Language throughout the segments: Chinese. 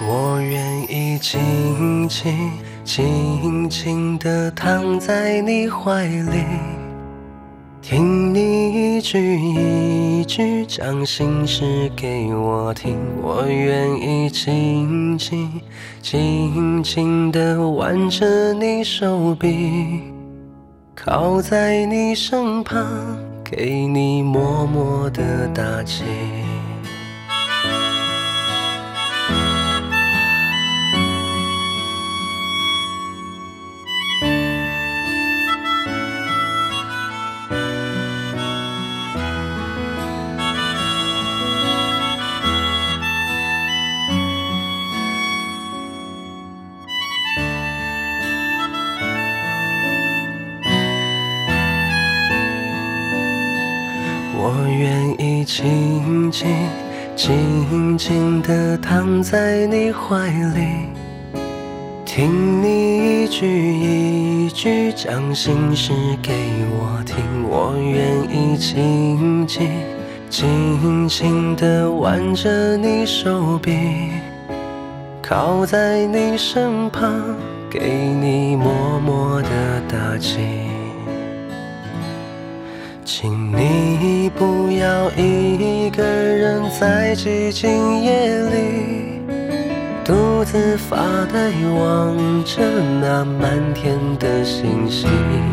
我愿意静静静静地躺在你怀里，听你一句一句将心事给我听。我愿意静静静静地挽着你手臂，靠在你身旁，给你默默的打气。我愿意静静静静地躺在你怀里，听你一句一句将心事给我听。我愿意静静静静地挽着你手臂，靠在你身旁，给你默默的打气。请你不要一个人在寂静夜里独自发呆，望着那满天的星星。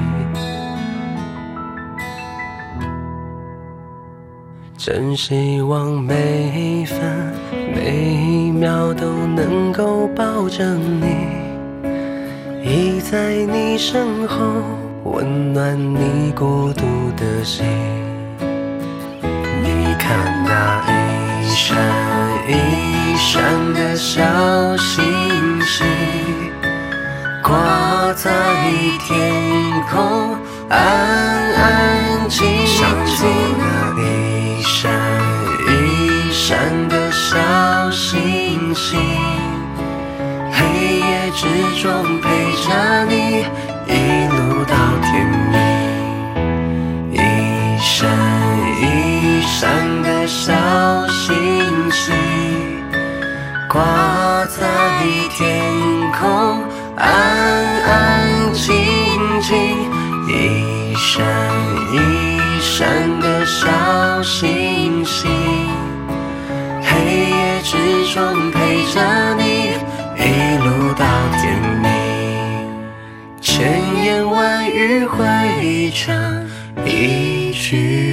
真希望每一分每一秒都能够抱着你，依在你身后，温暖你孤独的心。你看那一闪一闪的小星星，挂在天空，安安静静。那一闪一闪的小星星，黑夜之中陪着你一路到天明。一闪一闪的小星星，挂在天空，安安静静。一闪一闪的小星星，黑夜之中陪着你一路到天明。千言万语汇成一句